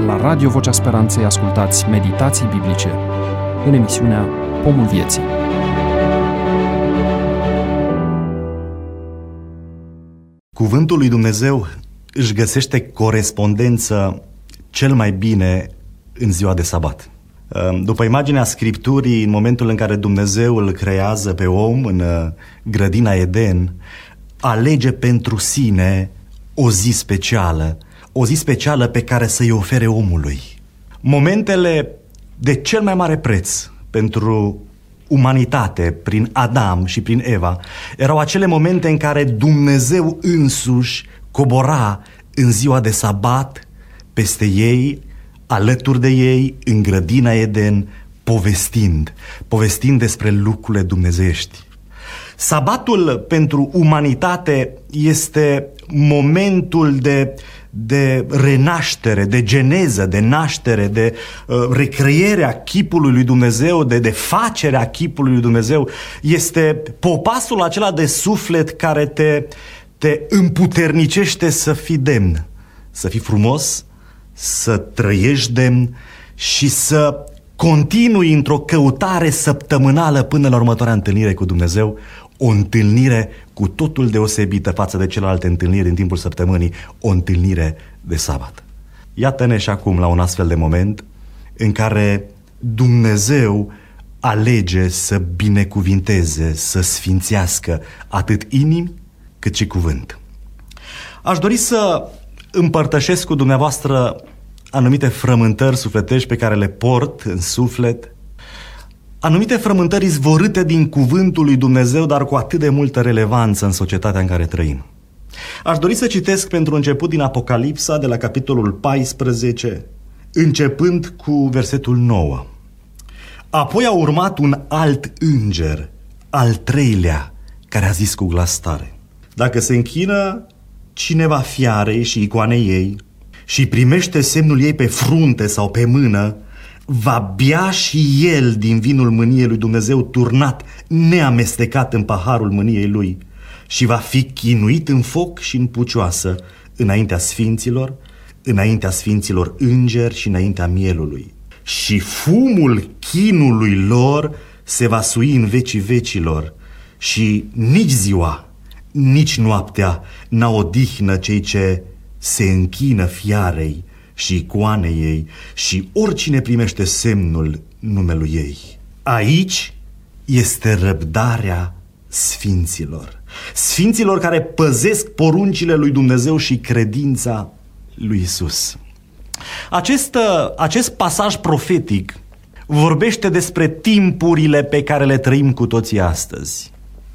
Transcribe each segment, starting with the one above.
La Radio Vocea Speranței ascultați meditații biblice în emisiunea Pomul Vieții. Cuvântul lui Dumnezeu își găsește corespondență cel mai bine în ziua de sabat. După imaginea Scripturii, în momentul în care Dumnezeu îl creează pe om în grădina Eden, alege pentru sine o zi specială pe care să-i ofere omului. Momentele de cel mai mare preț pentru umanitate, prin Adam și prin Eva, erau acele momente în care Dumnezeu însuși cobora în ziua de sabat peste ei, alături de ei, în grădina Eden, povestind despre lucrurile dumnezeiești. Sabatul pentru umanitate este momentul de renaștere, de geneză, de naștere, de recrearea chipului lui Dumnezeu, de facerea chipului lui Dumnezeu. Este popasul acela de suflet care te împuternicește să fii demn, să fii frumos, să trăiești demn și să continui într-o căutare săptămânală până la următoarea întâlnire cu Dumnezeu, o întâlnire cu totul deosebită față de celelalte întâlniri în timpul săptămânii, o întâlnire de sabat. Iată-ne și acum la un astfel de moment în care Dumnezeu alege să binecuvinteze, să sfințească atât inimi cât și cuvânt. Aș dori să împărtășesc cu dumneavoastră anumite frământări sufletești pe care le port în suflet, anumite frământări izvorâte din cuvântul lui Dumnezeu, dar cu atât de multă relevanță în societatea în care trăim. Aș dori să citesc pentru început din Apocalipsa, de la capitolul 14, începând cu versetul 9. Apoi a urmat un alt înger, al treilea, care a zis cu glas tare: dacă se închină cineva fiarei și icoanei ei și primește semnul ei pe frunte sau pe mână, va bea și el din vinul mâniei lui Dumnezeu turnat, neamestecat în paharul mâniei lui, și va fi chinuit în foc și în pucioasă înaintea sfinților îngeri și înaintea mielului. Și fumul chinului lor se va sui în vecii vecilor și nici ziua, nici noaptea n-au odihnă cei ce se închină fiarei și icoanei ei și oricine primește semnul numelui ei. Aici este răbdarea sfinților care păzesc poruncile lui Dumnezeu și credința lui Isus. Acest pasaj profetic vorbește despre timpurile pe care le trăim cu toții astăzi.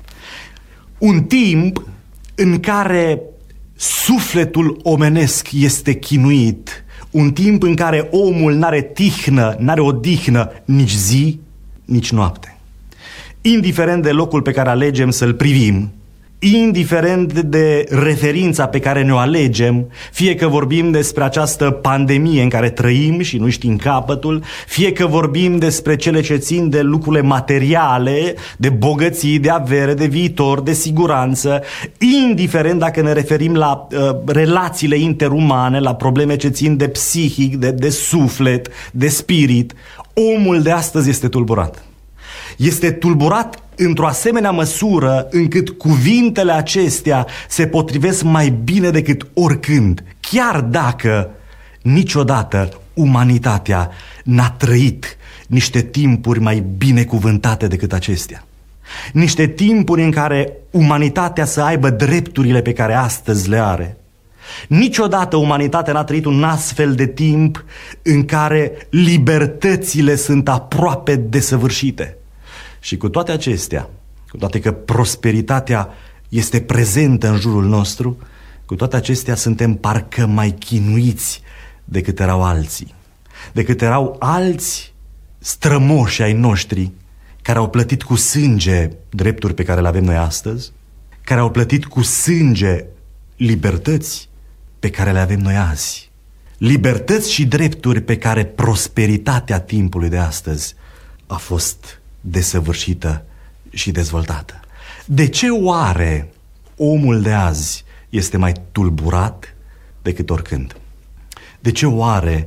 Un timp în care sufletul omenesc este chinuit, un timp în care omul n-are odihnă nici zi, nici noapte. Indiferent de locul pe care alegem să-l privim, indiferent de referința pe care ne-o alegem, fie că vorbim despre această pandemie în care trăim și nu știm capătul, fie că vorbim despre cele ce țin de lucrurile materiale, de bogății, de avere, de viitor, de siguranță, indiferent dacă ne referim la relațiile interumane, la probleme ce țin de psihic, de suflet, de spirit, omul de astăzi este tulburat. Este tulburat într-o asemenea măsură încât cuvintele acestea se potrivesc mai bine decât oricând, chiar dacă niciodată umanitatea n-a trăit niște timpuri mai binecuvântate decât acestea. Niște timpuri în care umanitatea să aibă drepturile pe care astăzi le are. Niciodată umanitatea n-a trăit un astfel de timp în care libertățile sunt aproape desăvârșite. Și cu toate acestea, cu toate că prosperitatea este prezentă în jurul nostru, cu toate acestea suntem parcă mai chinuiți decât erau alții. Decât erau alți strămoși ai noștri care au plătit cu sânge drepturi pe care le avem noi astăzi, care au plătit cu sânge libertăți pe care le avem noi azi. Libertăți și drepturi pe care prosperitatea timpului de astăzi a fost desăvârșită și dezvoltată. De ce oare omul de azi este mai tulburat decât oricând? De ce oare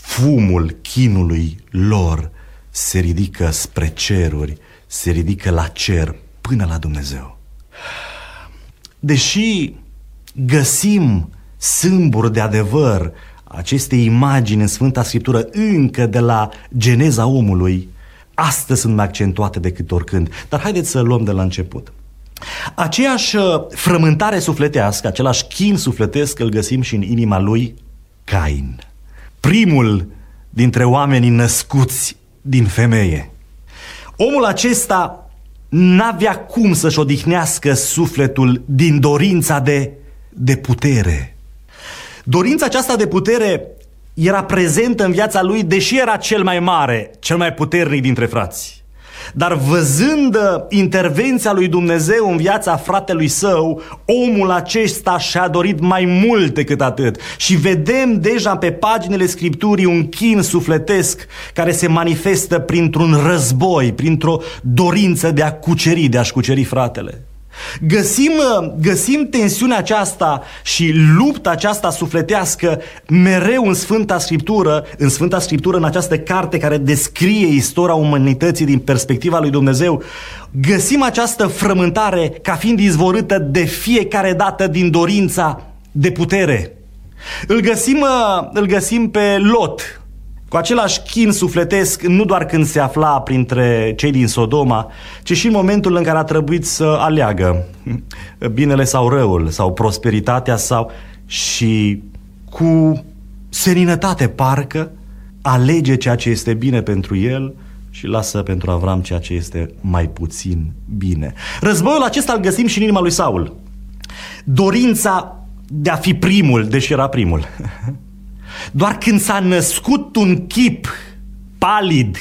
fumul chinului lor se ridică spre ceruri, se ridică la cer până la Dumnezeu. Deși găsim sâmburi de adevăr aceste imagini în Sfânta Scriptură încă de la geneza omului, astăzi sunt mai accentuate decât oricând. Dar haideți să luăm de la început. Aceeași frământare sufletească, același chin sufletesc îl găsim și în inima lui Cain, primul dintre oamenii născuți din femeie. Omul acesta n-avea cum să-și odihnească sufletul din dorința de putere. Dorința aceasta de putere era prezentă în viața lui, deși era cel mai mare, cel mai puternic dintre frați. Dar văzând intervenția lui Dumnezeu în viața fratelui său, omul acesta și-a dorit mai mult decât atât. Și vedem deja pe paginile Scripturii un chin sufletesc care se manifestă printr-un război, printr-o dorință de a cuceri, de a-și cuceri fratele. Găsim tensiunea aceasta și lupta aceasta sufletească mereu în Sfânta Scriptură, în această carte care descrie istoria umanității din perspectiva lui Dumnezeu. Găsim această frământare ca fiind izvorâtă de fiecare dată din dorința de putere. Îl găsim pe Lot, cu același chin sufletesc, nu doar când se afla printre cei din Sodoma, ci și în momentul în care a trebuit să aleagă binele sau răul, sau prosperitatea și cu seninătate parcă alege ceea ce este bine pentru el și lasă pentru Avram ceea ce este mai puțin bine. Războiul acesta îl găsim și în inima lui Saul. Dorința de a fi primul, deși era primul. Doar când s-a născut un chip palid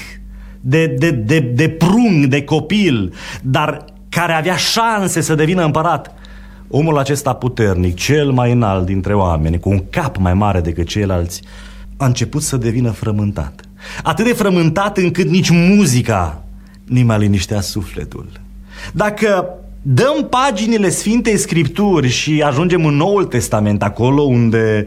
de prung, de copil, dar care avea șanse să devină împărat, omul acesta puternic, cel mai înalt dintre oameni, cu un cap mai mare decât ceilalți, a început să devină frământat. Atât de frământat încât nici muzica nu mai liniștea sufletul. Dacă dăm paginile Sfintei Scripturi și ajungem în Noul Testament, acolo unde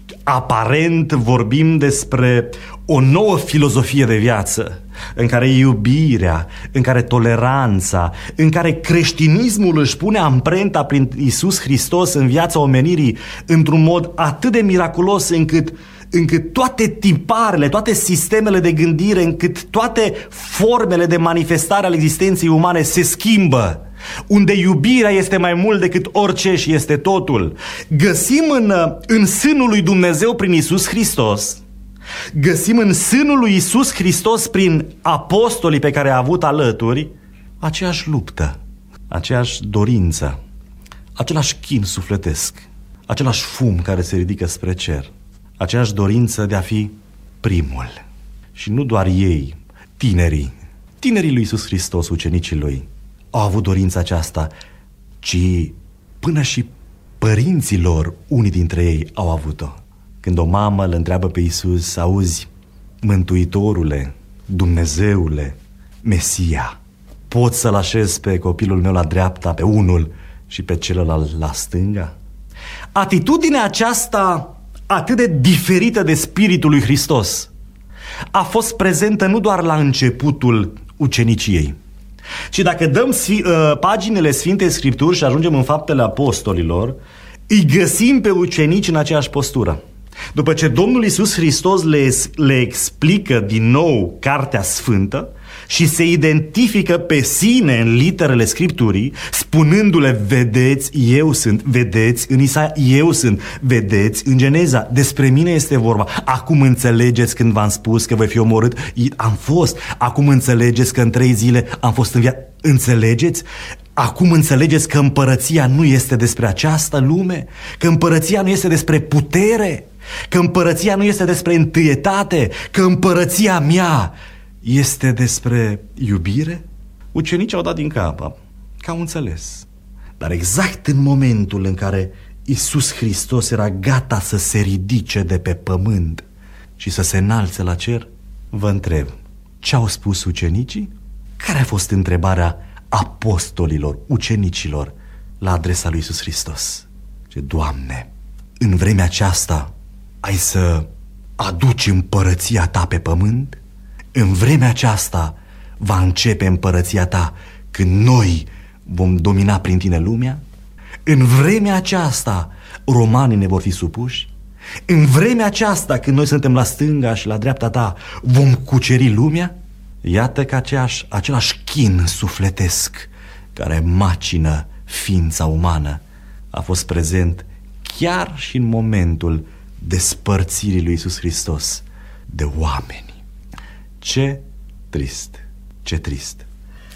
aparent vorbim despre o nouă filozofie de viață, în care iubirea, în care toleranța, în care creștinismul își pune amprenta prin Iisus Hristos în viața omenirii într-un mod atât de miraculos încât toate tiparele, toate sistemele de gândire, încât toate formele de manifestare ale existenței umane se schimbă, unde iubirea este mai mult decât orice și este totul. Găsim în sânul lui Dumnezeu prin Iisus Hristos, găsim în sânul lui Iisus Hristos prin apostolii pe care a avut alături aceeași luptă, aceeași dorință, același chin sufletesc, același fum care se ridică spre cer, aceeași dorință de a fi primul. Și nu doar ei, tinerii lui Iisus Hristos, ucenicii lui, au avut dorința aceasta, ci până și părinții lor, unii dintre ei, au avut-o. Când o mamă îl întreabă pe Iisus: auzi, Mântuitorule, Dumnezeule, Mesia, pot să-l așez pe copilul meu la dreapta, pe unul, și pe celălalt la stânga? Atitudinea aceasta atât de diferită de Spiritul lui Hristos a fost prezentă nu doar la începutul uceniciei, ci dacă dăm paginile Sfintei Scripturi și ajungem în Faptele Apostolilor, îi găsim pe ucenici în aceeași postură. După ce Domnul Iisus Hristos le explică din nou Cartea Sfântă și se identifică pe sine în literele Scripturii, spunându-le: vedeți, eu sunt, vedeți, în Isaia, eu sunt, vedeți, în Geneza, despre mine este vorba. Acum înțelegeți când v-am spus că voi fi omorât? Am fost. Acum înțelegeți că în 3 zile am fost înviat? Înțelegeți? Acum înțelegeți că împărăția nu este despre această lume, că împărăția nu este despre putere, că împărăția nu este despre întâietate, că împărăția mea este despre iubire? Ucenicii au dat din cap, că au înțeles. Dar exact în momentul în care Iisus Hristos era gata să se ridice de pe pământ și să se înalțe la cer, vă întreb, ce au spus ucenicii? Care a fost întrebarea apostolilor, ucenicilor, la adresa lui Iisus Hristos? Ce: Doamne, în vremea aceasta ai să aduci împărăția ta pe pământ, în vremea aceasta va începe împărăția ta, când noi vom domina prin tine lumea. În vremea aceasta romanii ne vor fi supuși. În vremea aceasta, când noi suntem la stânga și la dreapta ta, vom cuceri lumea. Iată că același chin sufletesc care macină ființa umană a fost prezent chiar și în momentul despărțirii lui Iisus Hristos de oameni. Ce trist, ce trist!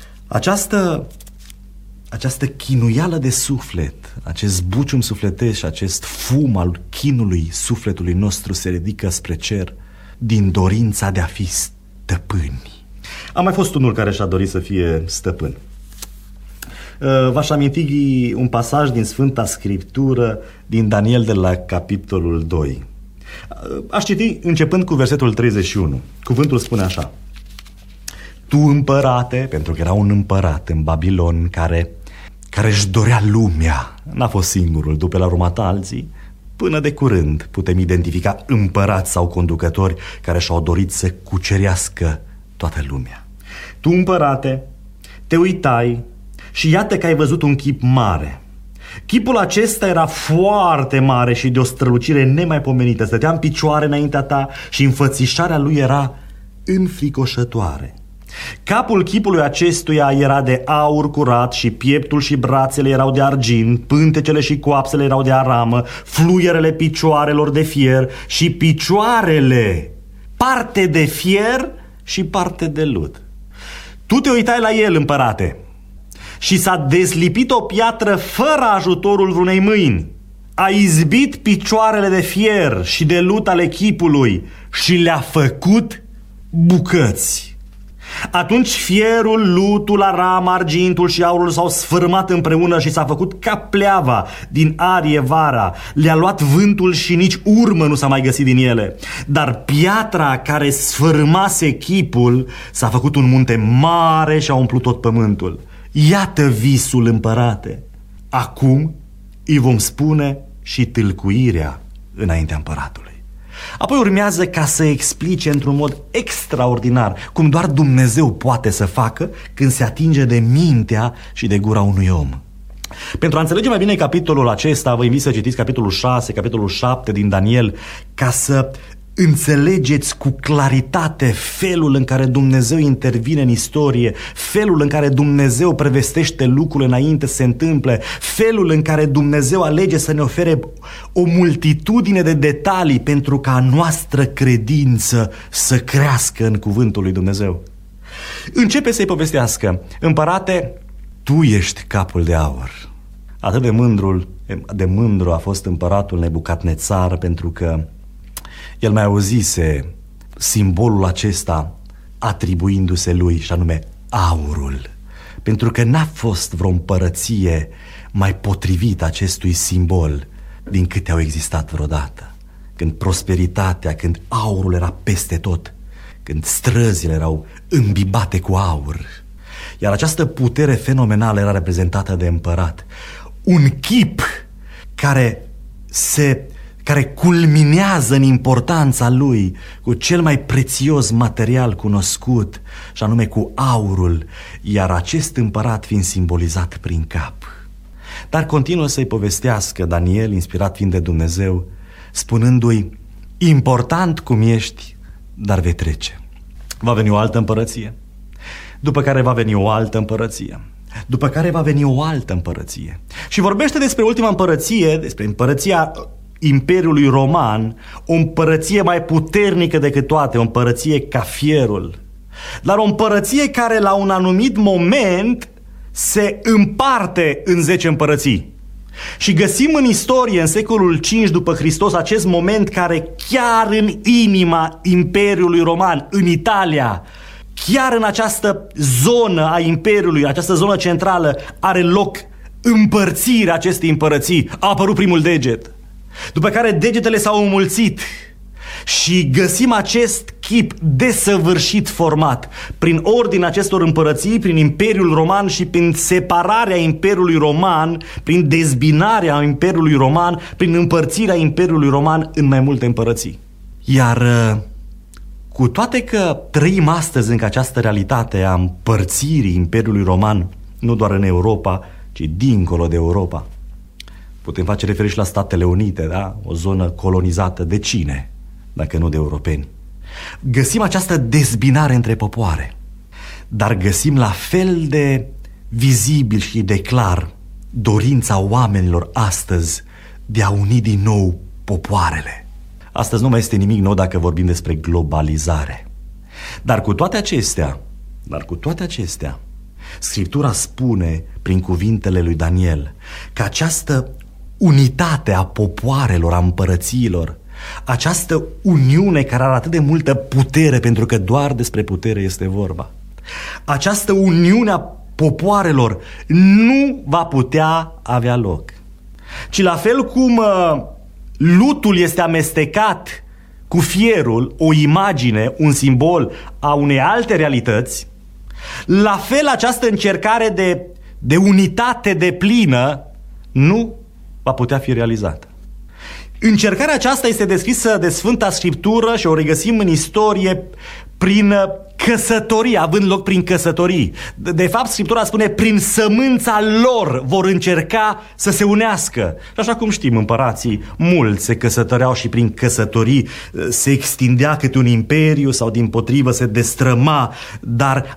Această chinuială de suflet, acest bucium sufletesc și acest fum al chinului sufletului nostru se ridică spre cer din dorința de a fi stăpâni. A mai fost unul care și-a dorit să fie stăpân. V-aș aminti un pasaj din Sfânta Scriptură, din Daniel de la capitolul 2. Aș citi începând cu versetul 31. Cuvântul spune așa: Tu, împărate, pentru că era un împărat în Babilon care își dorea lumea, n-a fost singurul, după la urmata alții, până de curând putem identifica împărați sau conducători care și-au dorit să cucerească toată lumea. Tu, împărate, te uitai și iată că ai văzut un chip mare. Chipul acesta era foarte mare și de o strălucire nemaipomenită. Stătea în picioare înaintea ta și înfățișarea lui era înfricoșătoare. Capul chipului acestuia era de aur curat și pieptul și brațele erau de argint, pântecele și coapsele erau de aramă, fluierele picioarelor de fier și picioarele parte de fier și parte de lut. Tu te uitai la el, împărate, și s-a deslipit o piatră fără ajutorul vreunei mâini. A izbit picioarele de fier și de lut ale chipului și le-a făcut bucăți. Atunci fierul, lutul, arama, argintul și aurul s-au sfârmat împreună și s-a făcut ca pleava din arie vara. Le-a luat vântul și nici urmă nu s-a mai găsit din ele. Dar piatra care sfârmase chipul s-a făcut un munte mare și a umplut tot pământul. Iată visul, împărate. Acum îi vom spune și tâlcuirea înaintea împăratului. Apoi urmează ca să explice într-un mod extraordinar cum doar Dumnezeu poate să facă când se atinge de mintea și de gura unui om. Pentru a înțelege mai bine capitolul acesta, vă invit să citiți capitolul 6, capitolul 7 din Daniel, ca să înțelegeți cu claritate felul în care Dumnezeu intervine în istorie, felul în care Dumnezeu prevestește lucrurile înainte să se întâmple, felul în care Dumnezeu alege să ne ofere o multitudine de detalii pentru ca a noastră credință să crească în cuvântul lui Dumnezeu. Începe să-i povestească: împărate, tu ești capul de aur. Atât de mândru a fost împăratul Nebucadnețar, pentru că el mai auzise simbolul acesta atribuindu-se lui, și anume aurul, pentru că n-a fost vreo împărăție mai potrivită acestui simbol din câte au existat vreodată. Când prosperitatea, când aurul era peste tot, când străzile erau îmbibate cu aur, iar această putere fenomenală era reprezentată de împărat. Un chip care culminează în importanța lui cu cel mai prețios material cunoscut, și anume cu aurul, iar acest împărat fiind simbolizat prin cap. Dar continuă să-i povestească Daniel, inspirat fiind de Dumnezeu, spunându-i: important cum ești, dar vei trece. Va veni o altă împărăție, după care va veni o altă împărăție, după care va veni o altă împărăție. Și vorbește despre ultima împărăție, despre împărăția Imperiului Roman, o împărăție mai puternică decât toate, o împărăție ca fierul, dar o împărăție care la un anumit moment se împarte în 10 împărății. Și găsim în istorie, în secolul 5 după Hristos, acest moment care chiar în inima Imperiului Roman, în Italia, chiar în această zonă a Imperiului, această zonă centrală, are loc împărțirea acestei împărății. A apărut primul deget, după care degetele s-au înmulțit și găsim acest chip desăvârșit format prin ordinea acestor împărății, prin Imperiul Roman și prin separarea Imperiului Roman, prin dezbinarea Imperiului Roman, prin împărțirea Imperiului Roman în mai multe împărății. Iar cu toate că trăim astăzi încă această realitate a împărțirii Imperiului Roman, nu doar în Europa, ci dincolo de Europa, putem face referire și la Statele Unite, da? O zonă colonizată de cine, dacă nu de europeni. Găsim această dezbinare între popoare, dar găsim la fel de vizibil și de clar dorința oamenilor astăzi de a uni din nou popoarele. Astăzi nu mai este nimic nou dacă vorbim despre globalizare. Dar cu toate acestea, Scriptura spune prin cuvintele lui Daniel că această unitate a popoarelor, a împărățiilor, această uniune care are atât de multă putere, pentru că doar despre putere este vorba, această uniune a popoarelor nu va putea avea loc. Ci la fel cum lutul este amestecat cu fierul, o imagine, un simbol a unei alte realități, la fel această încercare de unitate deplină nu va putea fi realizată. Încercarea aceasta este descrisă de Sfânta Scriptură și o regăsim în istorie prin căsătorii, având loc prin căsătorii. De fapt, Scriptura spune, prin sămânța lor vor încerca să se unească. Și așa cum știm, împărații mulți se căsătoreau și prin căsătorii se extindea câte un imperiu sau dimpotrivă se destrăma. Dar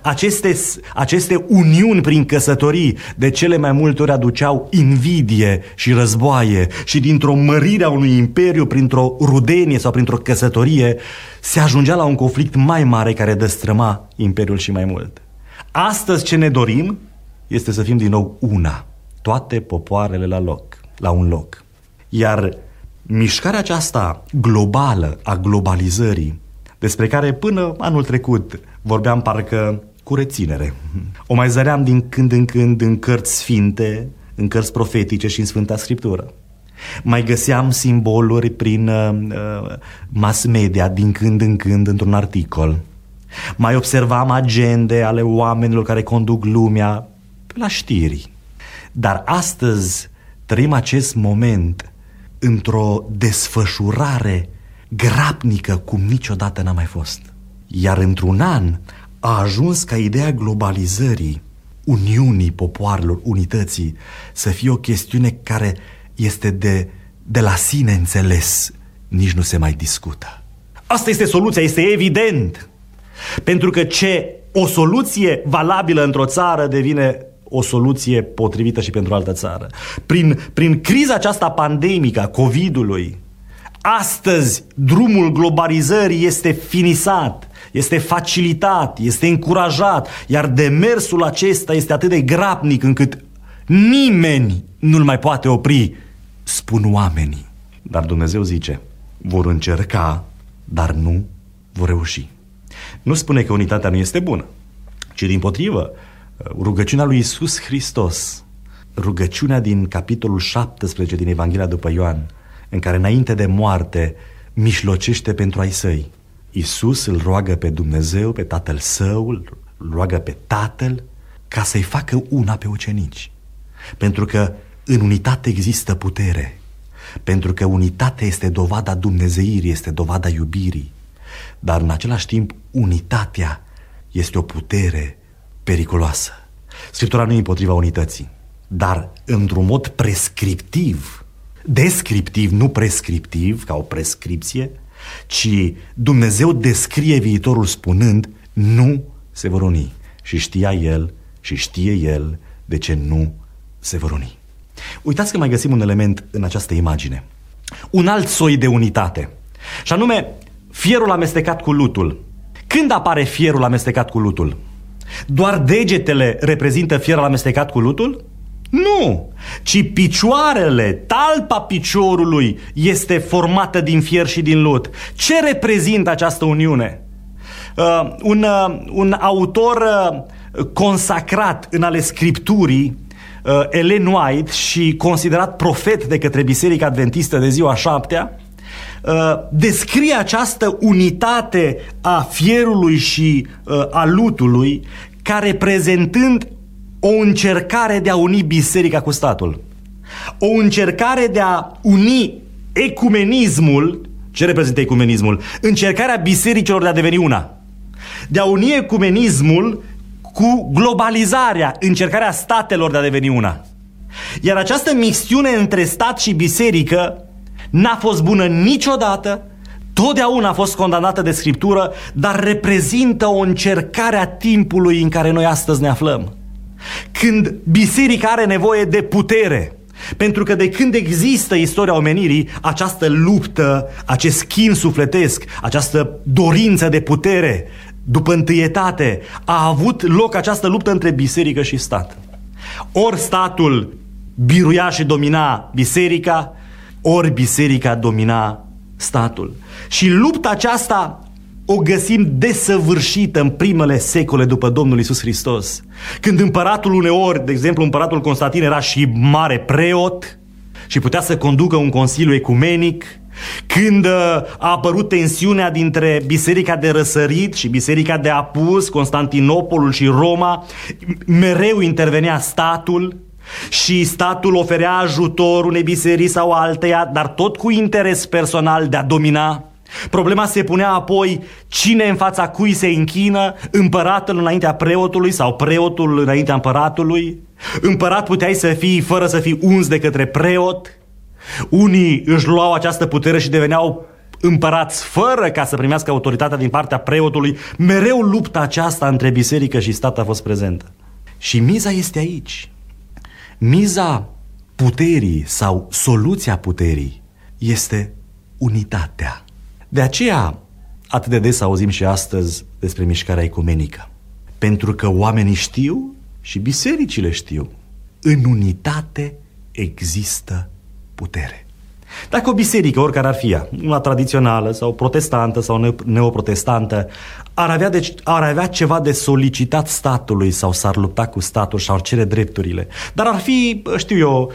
aceste uniuni prin căsătorii de cele mai multe ori aduceau invidie și războaie și dintr-o mărire a unui imperiu printr-o rudenie sau printr-o căsătorie se ajungea la un conflict mai mare care destrăma imperiul și mai mult. Astăzi ce ne dorim este să fim din nou una, toate popoarele la un loc. Iar mișcarea aceasta globală a globalizării, despre care până anul trecut vorbeam parcă cu reținere, o mai zăream din când în când în cărți sfinte, în cărți profetice și în Sfânta Scriptură. Mai găseam simboluri prin mass media din când în când într-un articol. Mai observam agende ale oamenilor care conduc lumea la știri. Dar astăzi trăim acest moment într-o desfășurare grabnică cum niciodată n-a mai fost. Iar într-un an a ajuns ca ideea globalizării, uniunii popoarelor, unității, să fie o chestiune care este de la sine înțeles, nici nu se mai discută. Asta este soluția, este evident. Pentru că o soluție valabilă într-o țară devine o soluție potrivită și pentru altă țară. Prin criza aceasta pandemică a COVID-ului, astăzi drumul globalizării este finisat, este facilitat, este încurajat, iar demersul acesta este atât de grabnic încât nimeni nu-l mai poate opri, spun oamenii. Dar Dumnezeu zice, vor încerca, dar nu vor reuși. Nu spune că unitatea nu este bună, ci dimpotrivă, rugăciunea lui Iisus Hristos, rugăciunea din capitolul 17 din Evanghelia după Ioan, în care înainte de moarte mijlocește pentru ai săi. Iisus îl roagă pe Dumnezeu, pe Tatăl Său, îl roagă pe Tatăl ca să-i facă una pe ucenici. Pentru că în unitate există putere, pentru că unitatea este dovada dumnezeirii, este dovada iubirii, dar în același timp unitatea este o putere periculoasă. Scriptura nu e împotriva unității, dar într-un mod prescriptiv, descriptiv, nu prescriptiv, ca o prescripție, ci Dumnezeu descrie viitorul spunând, nu se vor uni. Și știa El și știe El de ce nu se vor uni. Uitați că mai găsim un element în această imagine, un alt soi de unitate, și anume fierul amestecat cu lutul. Când apare fierul amestecat cu lutul? Doar degetele reprezintă fierul amestecat cu lutul? Nu, ci picioarele, talpa piciorului este formată din fier și din lut. Ce reprezintă această uniune? Un autor consacrat în ale Scripturii, Ellen White, și considerat profet de către Biserica Adventistă de ziua 7-a, descrie această unitate a fierului și a lutului ca reprezentând o încercare de a uni biserica cu statul, o încercare de a uni ecumenismul Ce reprezintă ecumenismul? Încercarea bisericilor de a deveni una. De a uni ecumenismul cu globalizarea, încercarea statelor de a deveni una. Iar această mixtiune între stat și biserică n-a fost bună niciodată, totdeauna a fost condamnată de Scriptură, dar reprezintă o încercare a timpului în care noi astăzi ne aflăm. Când biserica are nevoie de putere, pentru că de când există istoria omenirii, această luptă, acest chin sufletesc, această dorință de putere, după întâietate, a avut loc această luptă între biserică și stat. Ori statul biruia și domina biserica, ori biserica domina statul. Și lupta aceasta o găsim desăvârșită în primele secole după Domnul Iisus Hristos. Când împăratul uneori, de exemplu împăratul Constantin, era și mare preot și putea să conducă un consiliu ecumenic, când a apărut tensiunea dintre biserica de răsărit și biserica de apus, Constantinopolul și Roma, mereu intervenea statul și statul oferea ajutor unei biserici sau alteia, dar tot cu interes personal de a domina. Problema se punea apoi cine în fața cui se închină, împăratul înaintea preotului sau preotul înaintea împăratului. Împărat puteai să fii fără să fii uns de către preot. Unii își luau această putere și deveneau împărați fără ca să primească autoritatea din partea preotului. Mereu lupta aceasta între biserică și stat a fost prezentă. Și miza este aici. Miza puterii sau soluția puterii este unitatea. De aceea atât de des auzim și astăzi despre mișcarea ecumenică. Pentru că oamenii știu și bisericile știu. În unitate există putere. Dacă o biserică, oricare ar fi ea, una tradițională sau protestantă sau neoprotestantă, ar avea ceva de solicitat statului sau s-ar lupta cu statul și ar cere drepturile, dar ar fi, știu eu,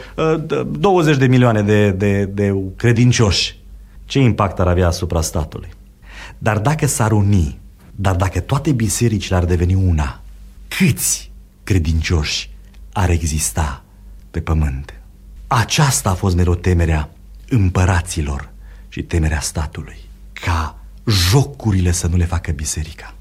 20 de milioane de credincioși, ce impact ar avea asupra statului? Dar dacă s-ar uni, dacă toate bisericile ar deveni una, câți credincioși ar exista pe pământ? Aceasta a fost mereu temerea împăraților și temerea statului, ca jocurile să nu le facă biserica.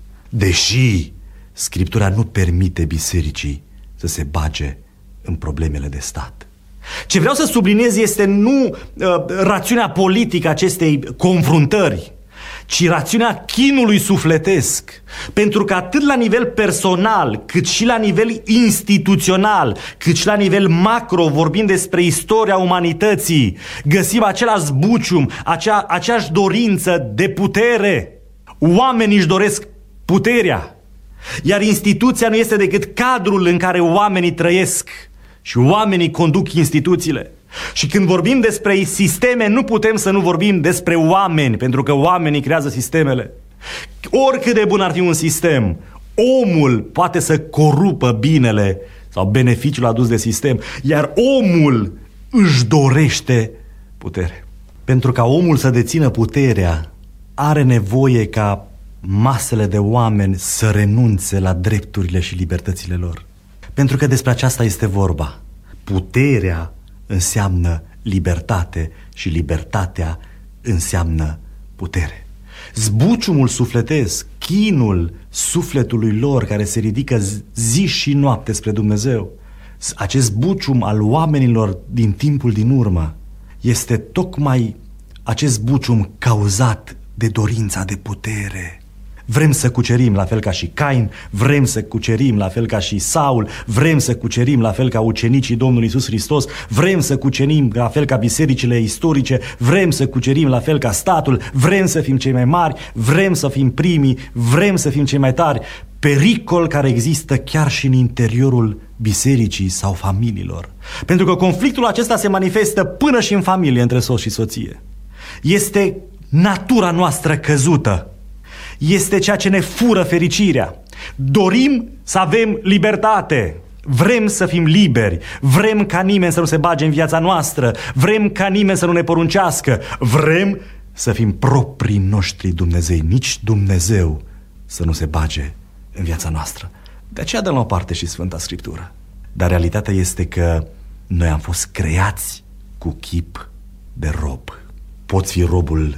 Deși Scriptura nu permite bisericii să se bage în problemele de stat. Ce vreau să subliniez este nu rațiunea politică acestei confruntări, ci rațiunea chinului sufletesc. Pentru că atât la nivel personal, cât și la nivel instituțional, cât și la nivel macro, vorbind despre istoria umanității, găsim același zbucium, aceeași dorință de putere. Oamenii își doresc puterea, iar instituția nu este decât cadrul în care oamenii trăiesc și oamenii conduc instituțiile. Și când vorbim despre sisteme, nu putem să nu vorbim despre oameni, pentru că oamenii creează sistemele. Oricât de bun ar fi un sistem, omul poate să corupă binele sau beneficiul adus de sistem, iar omul își dorește putere. Pentru ca omul să dețină puterea, are nevoie ca masele de oameni să renunțe la drepturile și libertățile lor. Pentru că despre aceasta este vorba. Puterea înseamnă libertate și libertatea înseamnă putere. Zbuciumul sufletesc, chinul sufletului lor care se ridică zi și noapte spre Dumnezeu, acest zbucium al oamenilor din timpul din urmă, este tocmai acest zbucium cauzat de dorința de putere. Vrem să cucerim la fel ca și Cain, vrem să cucerim la fel ca și Saul, vrem să cucerim la fel ca ucenicii Domnului Iisus Hristos, vrem să cucerim la fel ca bisericile istorice, vrem să cucerim la fel ca statul, vrem să fim cei mai mari, vrem să fim primii, vrem să fim cei mai tari. Pericol care există chiar și în interiorul bisericii sau familiilor. Pentru că conflictul acesta se manifestă până și în familie între soț și soție. Este natura noastră căzută. Este ceea ce ne fură fericirea. Dorim să avem libertate. Vrem să fim liberi. Vrem ca nimeni să nu se bage în viața noastră. Vrem ca nimeni să nu ne poruncească. Vrem să fim proprii noștri Dumnezei. Nici Dumnezeu să nu se bage în viața noastră. De aceea dăm la o parte și Sfânta Scriptură. Dar realitatea este că noi am fost creați cu chip de rob. Poți fi robul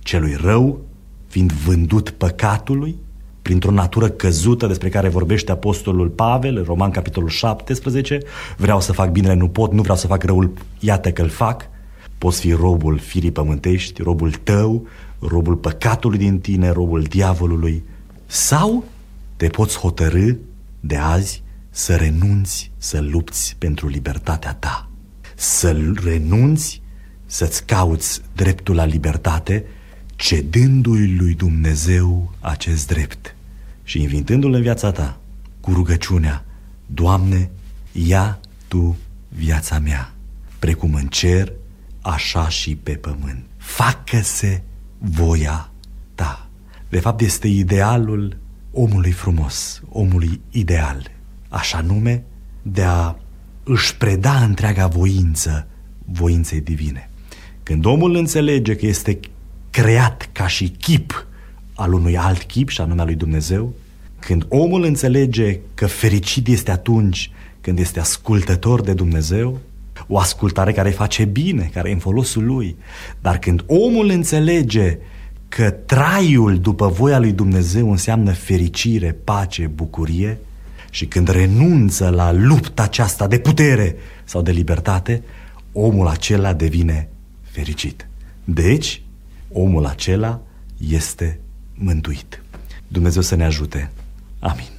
celui rău, fiind vândut păcatului, printr-o natură căzută despre care vorbește apostolul Pavel în Roman capitolul 17. Vreau să fac binele, nu pot, nu vreau să fac răul, iată că-l fac. Poți fi robul firii pământești, robul tău, robul păcatului din tine, robul diavolului. Sau te poți hotărâ de azi să renunți să lupți pentru libertatea ta, să renunți să-ți cauți dreptul la libertate, cedându-i lui Dumnezeu acest drept și invitându-L în viața ta cu rugăciunea: Doamne, ia Tu viața mea, precum în cer, așa și pe pământ. Facă-se voia Ta. De fapt, este idealul omului frumos, omului ideal, așa nume, de a își preda întreaga voință voinței divine. Când omul înțelege că este creat ca și chip al unui alt chip, și anume al lui Dumnezeu, când omul înțelege că fericit este atunci când este ascultător de Dumnezeu, o ascultare care îi face bine, care e în folosul lui, dar când omul înțelege că traiul după voia lui Dumnezeu înseamnă fericire, pace, bucurie, și când renunță la lupta aceasta de putere sau de libertate, omul acela devine fericit. Deci, omul acela este mântuit. Dumnezeu să ne ajute. Amin.